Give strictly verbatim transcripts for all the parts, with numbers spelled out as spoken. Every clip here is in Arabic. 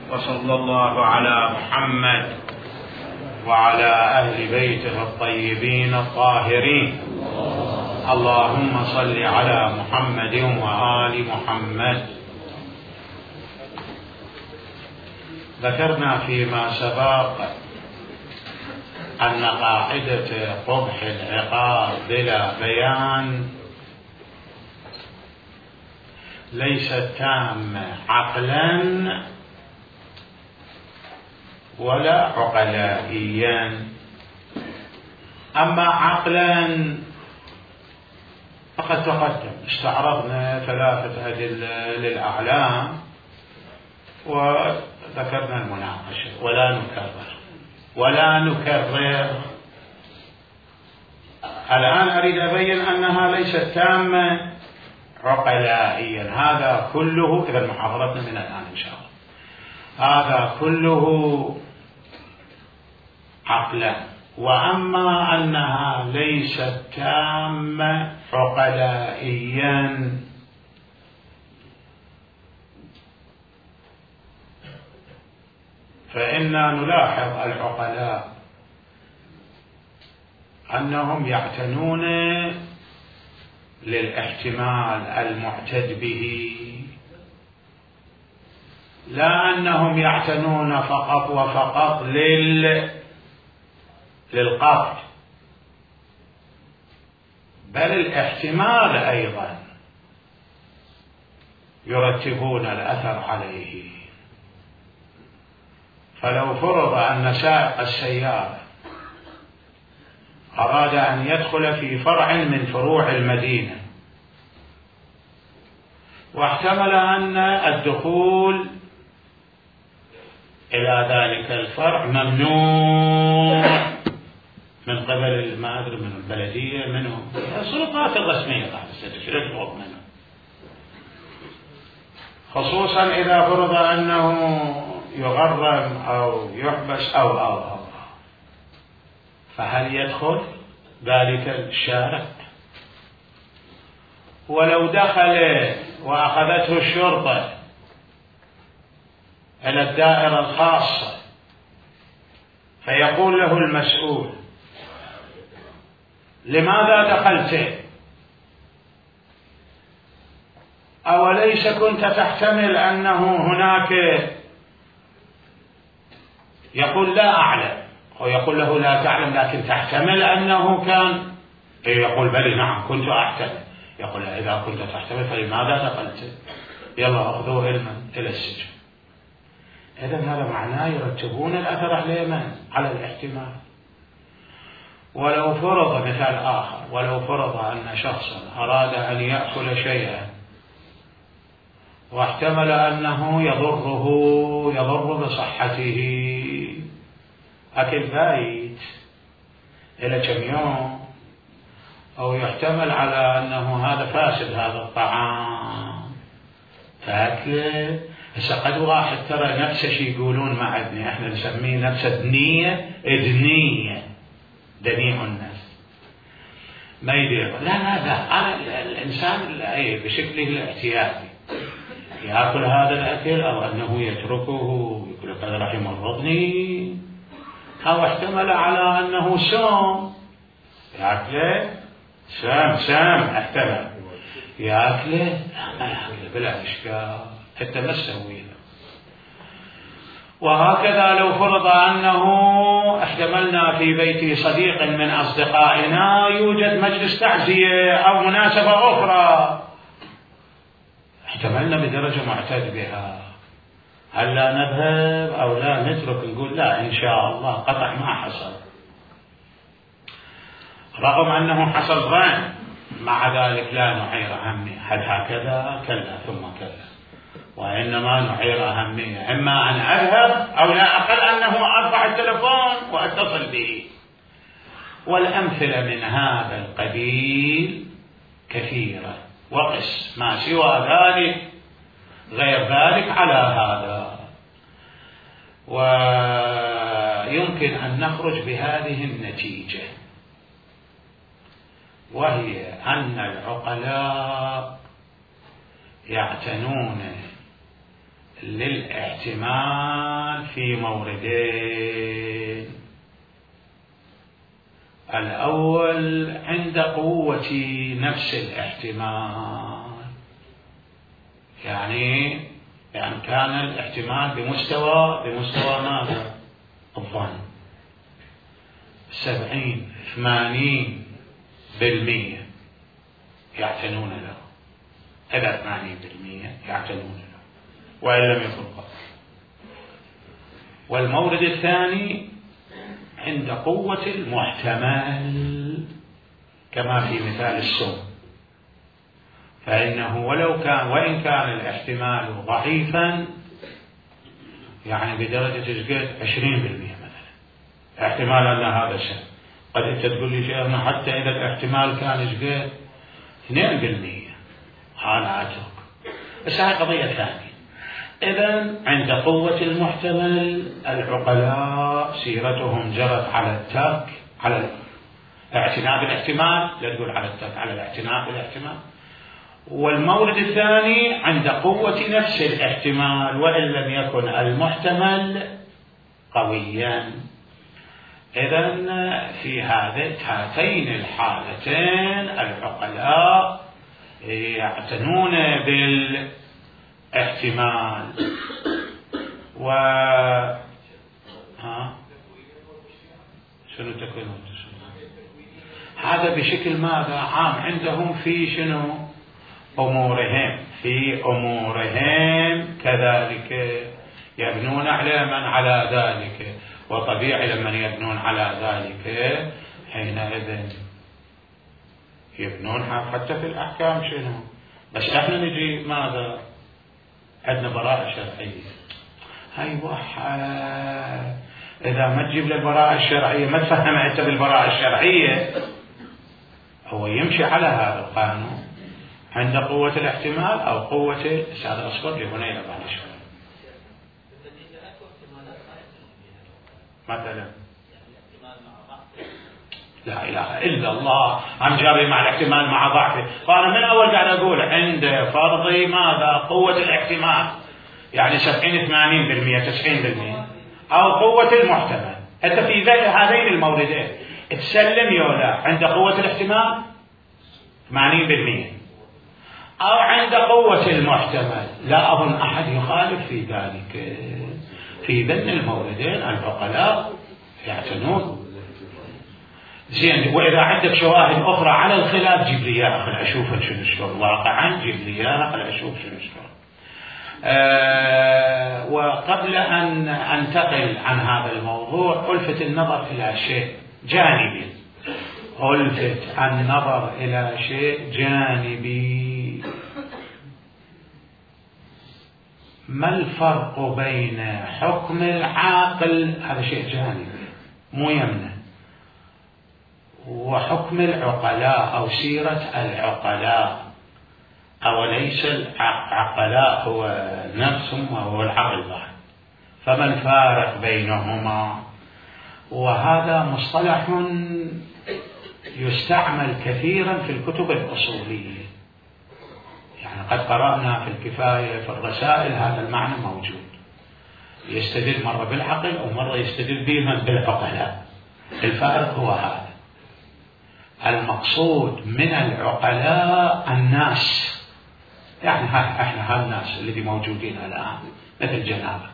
وصلى الله على محمد وعلى أهل بيته الطيبين الطاهرين. اللهم صل على محمد وآل محمد. ذكرنا فيما سبق أن قاعدة قبح العقاب بلا بيان ليست تامة عقلا ولا عقلائيا. أما عقلا فقد تقدم استعرضنا ثلاثة أدلة للأعلام وذكرنا المناقشة، ولا نكرر ولا نكرر الآن أريد أبين أنها ليست تامة عقلائيا. هذا كله إذا محاضرتنا من الآن إن شاء الله، هذا كله عقلا. وأما أنها ليست تامة عقلائيا فإننا نلاحظ العقلاء أنهم يعتنون للاحتمال المعتد به، لا أنهم يعتنون فقط وفقط لل للقطع، بل الاحتمال أيضا يرتبون الأثر عليه. فلو فرض أن سائق السيارة أراد أن يدخل في فرع من فروع المدينة واحتمل أن الدخول إلى ذلك الفرع ممنوع من قبل ما أدري من البلدية منه السلطات الرسمية تحت السيطرة منه، خصوصا إذا فرض أنه يغرم أو يحبس أو أو أو فهل يدخل ذلك الشارع؟ ولو دخل وأخذته الشرطة إلى الدائرة الخاصة فيقول له المسؤول لماذا دخلت؟ أوليس كنت تحتمل أنه هناك؟ يقول لا أعلم، أو يقول له لا تعلم لكن تحتمل أنه كان، يقول بلي نعم كنت أحتمل. يقول إذا كنت تحتمل فلماذا دخلت؟ يلا أخذوه إلى السجن. إذن هذا معناه يرتبون الأثر على من؟ على الاحتمال. ولو فرض مثال آخر، ولو فرض أن شخصا أراد أن يأكل شيئا واحتمل أنه يضره يضر بصحته، أكل بايت إلى كم يوم، أو يحتمل على أنه هذا فاسد هذا الطعام فأكله. هسه قد واحد ترى نفسه شي يقولون مع ابني، احنا نسميه نفسه دنية ادنية، دنيء النفس ما يدير. لا لا لا أنا الإنسان بشكله الاعتيادي يأكل هذا الأكل أو أنه يتركه يقول هذا راح يمرضني، أو احتمل على أنه سام يأكله سام سام احتمل يأكله ما يأكله بلا إشكال حتى ما تسويه. وهكذا لو فرض أنه احتملنا في بيت صديق من أصدقائنا يوجد مجلس تعزية أو مناسبة أخرى احتملنا بدرجة معتاد بها، هل لا نذهب أو لا نترك؟ نقول لا إن شاء الله قطع ما حصل، رغم أنه حصل ظن، مع ذلك لا نعير أهمية. هل هكذا؟ كلا ثم كلا، وإنما نعير أهمية إما أن أذهب أو لا أقل أنه أرفع التلفون وأتصل به. والأمثلة من هذا القبيل كثيرة، وقس ما سوى ذلك غير ذلك على هذا. ويمكن أن نخرج بهذه النتيجة، وهي أن العقلاء يعتنون للاحتمال في موردين. الأول عند قوة نفس الاحتمال، يعني يعني كان الاحتمال بمستوى بمستوى ماذا؟ الظن، سبعين ثمانين بالمية يعتنون له، إذا ثمانين بالمية يعتنون له وإن لم يكن قط. والمورد الثاني عند قوة المحتمل كما في مثال السم، فإنه ولو كان وإن كان الاحتمال ضعيفا، يعني بدرجة جد عشرين بالمئة مثلا احتمال أن هذا الشيء، قد أنت تقول لي شيء حتى إذا الاحتمال كان جد اثنين بالمئة أنا أترك، بس هاي قضية ثانية. إذن عند قوة المحتمل العقلاء سيرتهم جرت على الترك، على الاعتناء بالاحتمال، لا تقول على الترك، على الاعتناء بالاحتمال. والمورد الثاني عند قوة نفس الاحتمال وإن لم يكن المحتمل قويا. إذن في هاتين الحالتين العقلاء يعتنون بالاحتمال. و ها شنو تكوين هذا بشكل ماذا عام عندهم في شنو أمورهم، في أمورهم كذلك يبنون على من على ذلك، وطبيعي لمن يبنون على ذلك حينئذ يبنون حتى في الأحكام شنو. بس احنا نجي ماذا عندنا براءة شرعية، هاي وحى إذا ما تجيب للبراءة الشرعية ما تفهم أنت بالبراءة الشرعية، هو يمشي على هذا القانون عند قوة الاحتمال أو قوة هذا أصبر لي هنا بعد شوي مثلا لا إله إلا الله عم جاري مع الاحتمال مع ضعفه. فأنا من أول قاعد أقول عند فرضي ماذا قوة الاحتمال يعني سبعين ثمانين بالمئة تسعين بالمئة أو قوة المحتمل، أنت في هذين الموردين تسلم يولا عند قوة الاحتمال ثمانين بالمئة أو عند قوة المحتمل. لا أظن أحد يخالف في ذلك. في ذن الموردين العقلاء يعتنون. زين، وإذا عندك شواهد أخرى على الخلاف جيب لي إياها خل أشوف شنو شلون واقعا، جيب لي إياها خل أشوف شنو شلون. أه وقبل أن أنتقل عن هذا الموضوع ألفت النظر إلى شيء جانبي، ألفت النظر إلى شيء جانبي. ما الفرق بين حكم العاقل، هذا شيء جانبي مو يمنع، وحكم العقلاء أو سيرة العقلاء؟ أوليس العقلاء هو نفسهم وهو العقل بعد؟ فما الفارق بينهما؟ وهذا مصطلح يستعمل كثيرا في الكتب الأصولية، يعني قد قرأنا في الكفاية في الرسائل هذا المعنى موجود، يستدل مرة بالعقل أو مرة يستدل بهم بالعقلاء. الفارق هو هذا، المقصود من العقلاء الناس، يعني احنا هالناس الذي موجودين الآن مثل جنابك،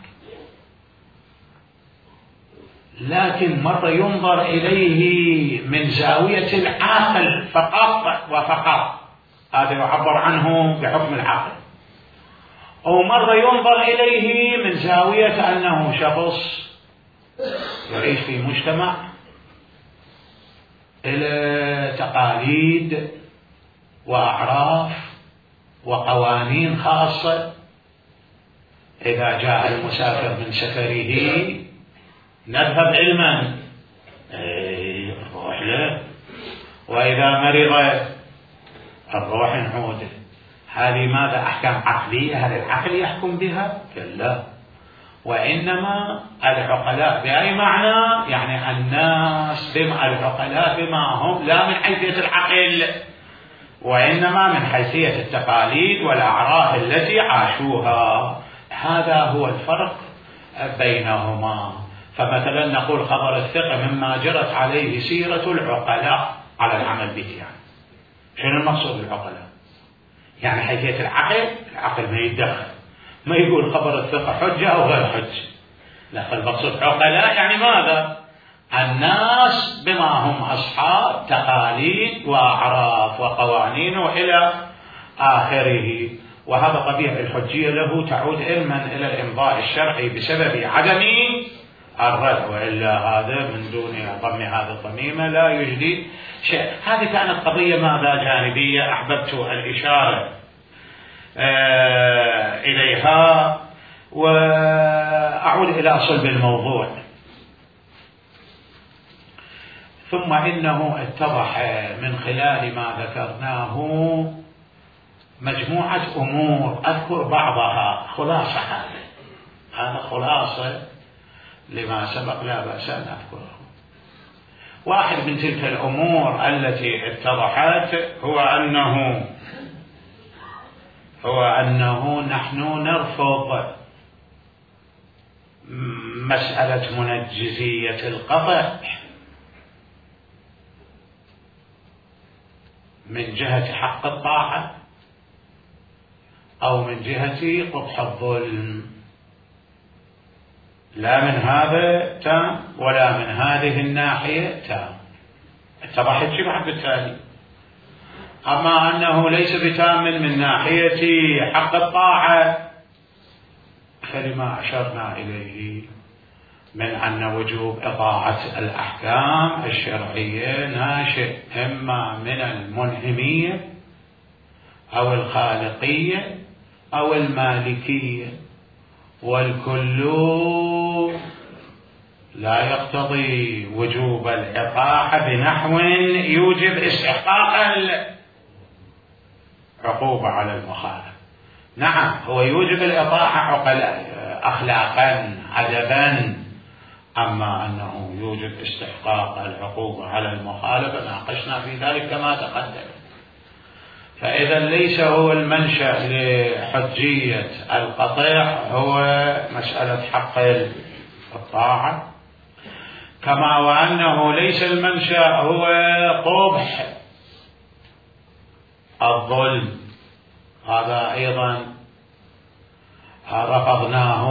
لكن مرة ينظر إليه من زاوية العاقل فقط وفقط، هذا يعبر عنه بحكم العقل، أو مرة ينظر إليه من زاوية أنه شخص يعيش في مجتمع إلى تقاليد وأعراف وقوانين خاصة. إذا جاء المسافر من سفره نذهب علما نروح له، وإذا مرض نروح نعوده. هذه ماذا أحكام عقلية؟ هل العقل يحكم بها؟ كلا، وإنما العقلاء بأي معنى؟ يعني الناس بما العقلاء بما هم، لا من حيثية العقل وإنما من حيثية التقاليد والأعراف التي عاشوها. هذا هو الفرق بينهما. فمثلا نقول خبر الثقة مما جرت عليه سيرة العقلاء على العمل به. يعني شنو المقصود بالعقلاء؟ يعني حيثية العقل، العقل ما يتدخل، ما يقول خبر الثقة حجة أو غير حجة، لا، فالمقصود عقلاء يعني ماذا؟ الناس بما هم أصحاب تقاليد وأعراف وقوانين وإلى آخره. وهذا طبيعة الحجية له تعود علما إلى الإمضاء الشرعي بسبب عدم الرد، وإلا هذا من دون ضم هذا الضميمة لا يجدي شيء. هذه كانت قضية ماذا جانبية أحببت الإشارة آه إليها، وأعود إلى صلب الموضوع. ثم إنه اتضح من خلال ما ذكرناه مجموعة أمور أذكر بعضها خلاصة. هذا هذا خلاصة لما سبق، لا بأس أن أذكره. واحد من تلك الأمور التي اتضحت هو أنه هو أنه نحن نرفض مسألة منجزية القطع من جهة حق الطاعة أو من جهة قبح الظلم، لا من هذا تام ولا من هذه الناحية تام. اتضحت شيء بعد بالتالي. أما أنه ليس بتام من ناحية حق الطاعة فلما أشرنا إليه من أن وجوب إطاعة الأحكام الشرعية ناشئ إما من المنهمية أو الخالقية أو المالكية، والكل لا يقتضي وجوب الإطاعة بنحو يوجب استحقاق العقوبة على المخالف. نعم، هو يوجب الإطاعة عقلاء أخلاقا أدبا، أما أنه يوجب استحقاق العقوبة على المخالفة ناقشنا في ذلك كما تقدم. فإذا ليس هو المنشأ لحجية القطيع هو مسألة حق الطاعة، كما وأنه ليس المنشأ هو قبح الظلم. هذا أيضا رفضناه،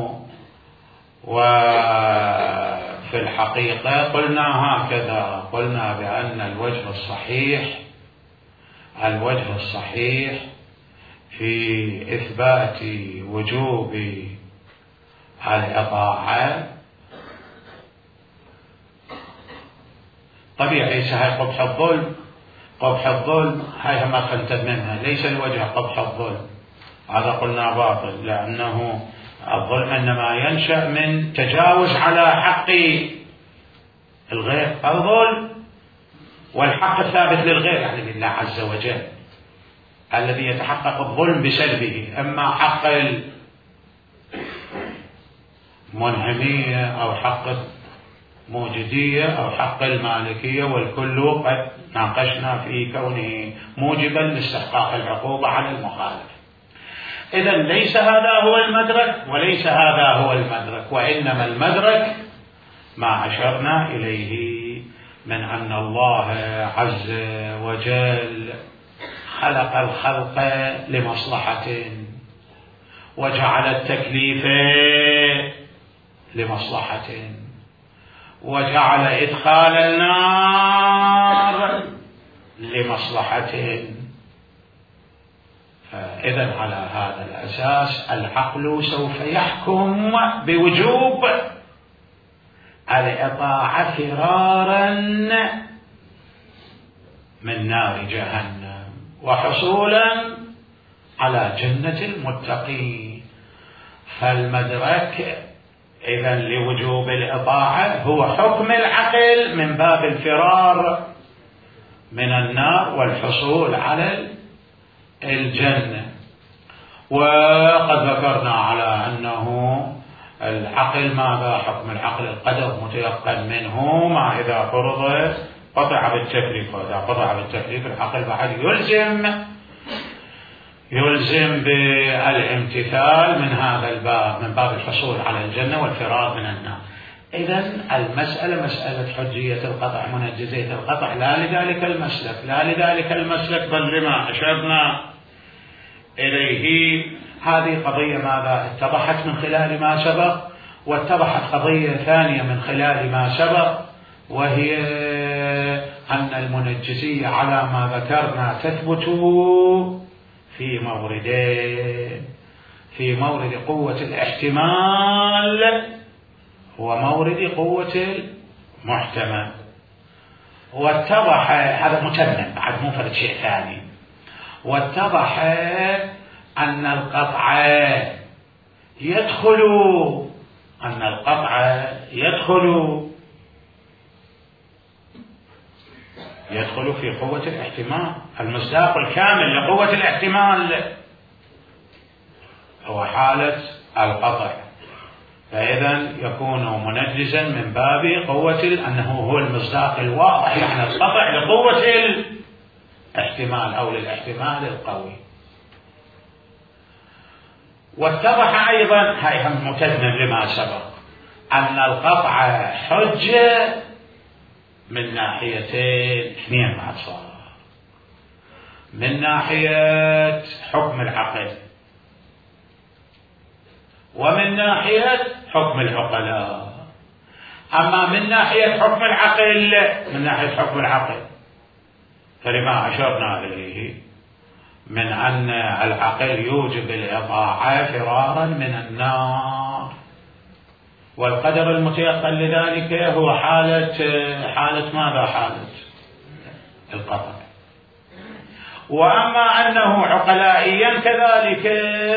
وفي الحقيقة قلنا هكذا، قلنا بأن الوجه الصحيح الوجه الصحيح في إثبات وجوب الإطاعة طبيعي سهل قبح الظلم. قبح الظلم هاي ما خنتد منها، ليس الوجه قبح الظلم، هذا قلنا باطل، لأنه الظلم إنما ينشأ من تجاوز على حق الغير. الظلم والحق الثابت للغير يعني لله عز وجل الذي يتحقق الظلم بسلبه، أما حق المنهمية أو حق الموجودية أو حق المالكية، والكل قد ناقشنا في كونه موجبا لاستحقاق العقوبة على المخالف. إذن ليس هذا هو المدرك وليس هذا هو المدرك، وإنما المدرك ما أشرنا إليه من أن الله عز وجل خلق الخلق لمصلحة، وجعل التكليف لمصلحة، وجعل إدخال النار لمصلحة. فإذا على هذا الأساس العقل سوف يحكم بوجوب الإطاعة فرارا من نار جهنم وحصولا على جنة المتقين. فالمدرك إذن لوجوب الإطاعة هو حكم العقل من باب الفرار من النار والحصول على الجنة. وقد ذكرنا على أنه العقل ماذا حكم العقل؟ القدر متيقن منه، ما إذا فرض قطع بالتكليف، وإذا قطع بالتكليف العقل بعد يلزم يلزم بالامتثال من هذا الباب، من باب الحصول على الجنة والفرار من النار. إذن المسألة مسألة حجية القطع منجزية القطع لا لذلك المسلك لا لذلك المسلك بل لما أشرنا إليه. هذه قضية ماذا اتضحت من خلال ما سبق، واتضحت قضية ثانية من خلال ما سبق، وهي أن المنجزية على ما ذكرنا تثبت في موردين: في مورد قوة الاحتمال ومورد قوة المحتمل. واتضح هذا متمم بعد مو فرد شيء ثاني. واتضح أن القطع يدخل أن القطع يدخل يدخل في قوة الاحتمال. المصداق الكامل لقوة الاحتمال هو حالة القطع، فإذا يكون منجزا من باب قوة أنه هو المصداق الواضح، يعني القطع لقوة الاحتمال أو للاحتمال القوي. واتضح أيضا، هاي هم متمم لما سبق، أن القطع حجة من ناحيتين اثنين بعد صار: من ناحية حكم العقل، ومن ناحية حكم العقلاء. أما من ناحية حكم العقل من ناحية حكم العقل فلما أشرنا إليه من أن العقل يوجب الإطاعة فرارا من النار، والقدر المتيقن لذلك هو حالة حالة ماذا؟ حالة القطع. وأما أنه عقلائيا كذلك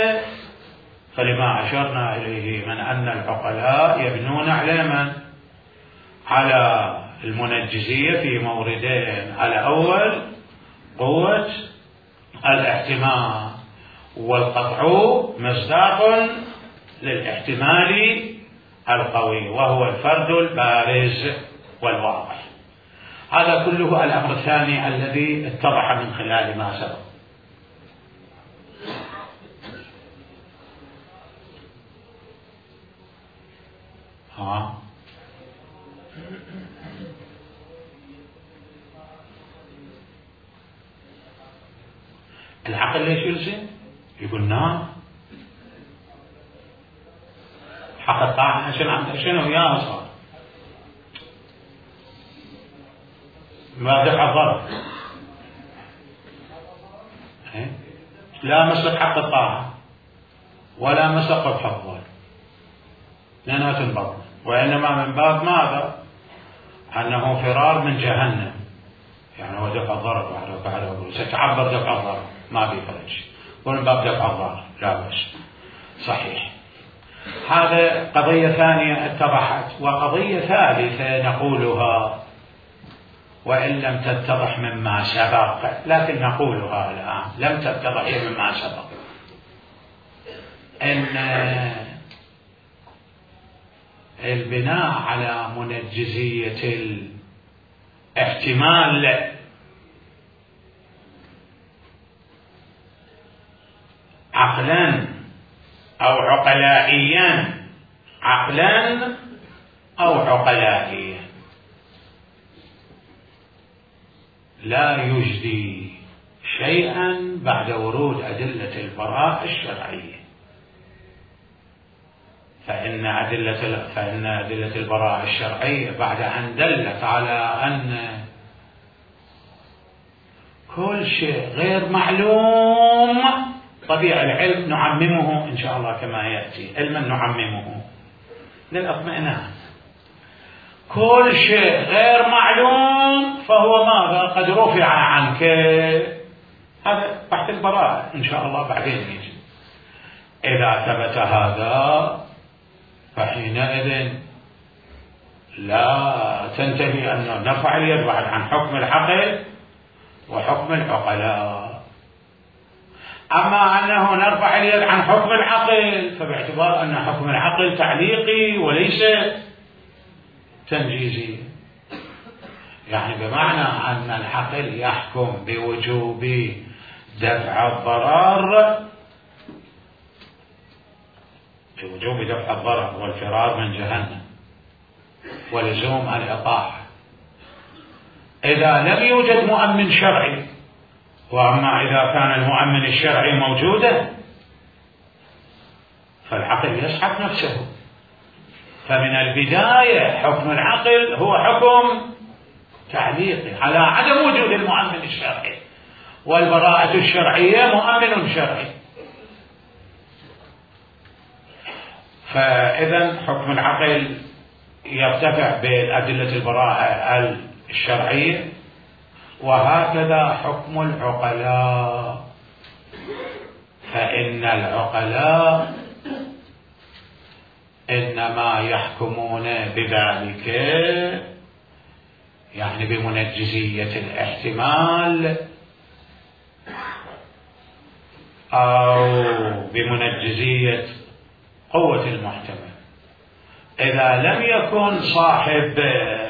فلما أشرنا إليه من أن العقلاء يبنون على من؟ على المنجزية في موردين: على أول قوة الاحتمال، والقطع مصداق للاحتمال القوي وهو الفرد البارز والواضح. هذا كله الأمر الثاني الذي اتضح من خلال ما سبق. ها العقل ليش يلزم؟ يقول نعم حق الطاعة عشان عندها شنو يا صار ما دفع الضرر، لا مسلك حق الطاعة ولا مسلك قبح الضرر لأنها تنبض، وإنما من باب ماذا؟ أنه فرار من جهنم، يعني هو دفع الضرر بعد بعد ستعبر دفع الضرر ما بيفرج، ومن باب دفع الضرر لا بس صحيح. هذا قضية ثانية اتضحت. وقضية ثالثة نقولها وإن لم تتضح مما سبق، لكن نقولها الآن لم تتضح مما سبق، إن البناء على منجزية الاحتمال عقلا أو عقلائيا، عقلا أو عقلائيا، لا يجدي شيئا بعد ورود أدلة البراءة الشرعية. فإن أدلة فإن أدلة البراءة الشرعية بعد أن دلت على أن كل شيء غير معلوم، طبيعي العلم نعممه إن شاء الله كما يأتي، علما نعممه للأطمئنان. كل شيء غير معلوم فهو ماذا؟ قد رفع عنك. هذا بحث البراءة إن شاء الله بعدين يجي. إذا ثبت هذا فحينئذ لا تنتهي أن نرفع اليد بعد عن حكم العقل وحكم العقلاء. أما أنه نرفع اليد عن حكم العقل فباعتبار أن حكم العقل تعليقي وليس تنجيزي، يعني بمعنى أن العقل يحكم بوجوب دفع الضرر بوجوب دفع الضرر والفرار من جهنم ولزوم الإطاعة. إذا لم يوجد مؤمن شرعي، وأما إذا كان المؤمن الشرعي موجودا فالعقل يسحب نفسه. فمن البداية حكم العقل هو حكم تعليقي على عدم وجود المؤمن الشرعي، والبراءة الشرعية مؤمن شرعي. فإذا حكم العقل يرتفع بأدلة البراءة الشرعية، وهكذا حكم العقلاء، فإن العقلاء إنما يحكمون بذلك يعني بمنجزية الاحتمال أو بمنجزية قوة المحتمل. إذا لم يكن صاحب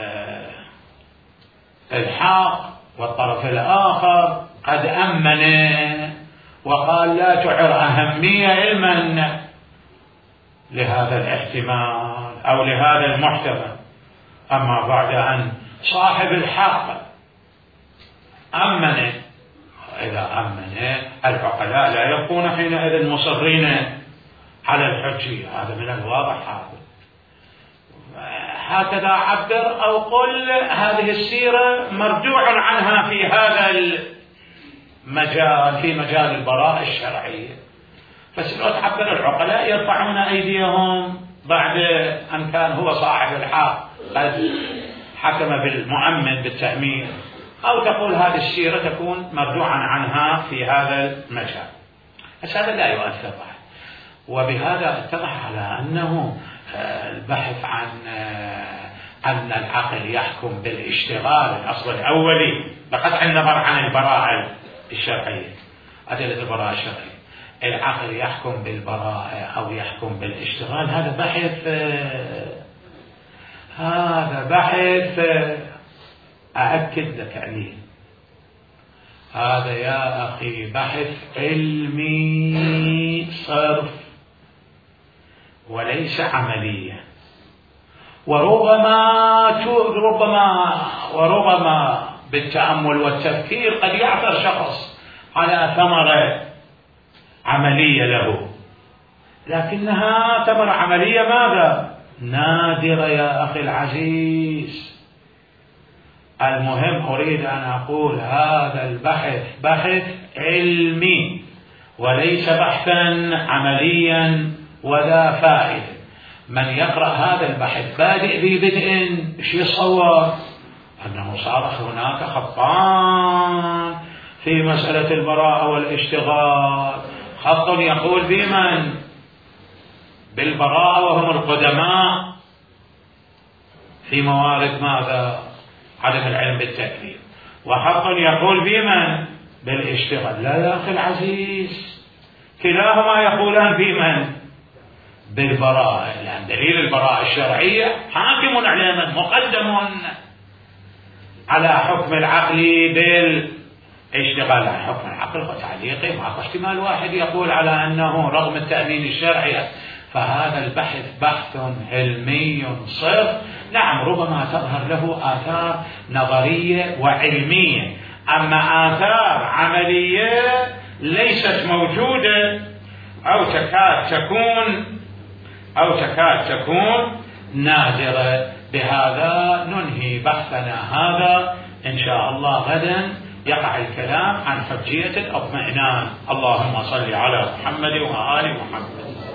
الحق والطرف الآخر قد أمن وقال لا تعر أهمية علما لهذا الاحتمال أو لهذا المحتمل، أما بعد أن صاحب الحق أمن، إذا أمن العقلاء لا يكون حينئذ مصرين على الحجية. هذا من الواضح. هذا هكذا عبر أو قل هذه السيرة مرجوع عنها في هذا المجال، في مجال البراءة الشرعية. بس لو تعبر العقلاء يرفعون أيديهم بعد أن كان هو صاحب الحق قد حكم بالمؤمن بالتأمين، أو تقول هذه السيرة تكون مرجوعا عنها في هذا المجال. بس هذا لا يؤثر. وبهذا اتضح على أنه البحث عن أن العقل يحكم بالاشتغال الأصل الأولي بقطع النظر عن البراءة الشرعية، أدلة البراءة الشرعية، العقل يحكم بالبراءة أو يحكم بالاشتغال، هذا بحث هذا بحث أأكد لك عليه، هذا يا أخي بحث علمي صرف وليس عمليا. وربما ربما وربما بالتأمل والتفكير قد يعثر شخص على ثمرة عملية له، لكنها ثمرة عملية ماذا؟ نادرة يا أخي العزيز. المهم أريد أن أقول هذا البحث بحث علمي وليس بحثا عمليا ولا فائدة. من يقرأ هذا البحث بادئ ببدء ايش يتصور؟ أنه صار هناك خطان في مسألة البراءة والاشتغال، خط يقول بمن؟ بالبراءة وهم القدماء في موارد ماذا؟ عدم العلم بالتكليف، وخط يقول بمن؟ بالاشتغال. لا يا أخي العزيز، كلاهما يقولان بمن؟ بالبراءة، لأن دليل البراءة الشرعية حاكم على من؟ مقدم على حكم العقل بالاشتغال. عن حكم العقل وتعليقه مع احتمال واحد يقول على أنه رغم التأمين الشرعي. فهذا البحث بحث علمي صرف. نعم ربما تظهر له آثار نظرية وعلمية، أما آثار عملية ليست موجودة أو تكاد تكون أو تكاد تكون نادرة. بهذا ننهي بحثنا هذا إن شاء الله. غدا يقع الكلام عن حجية الاطمئنان. اللهم صل على محمد وآل محمد.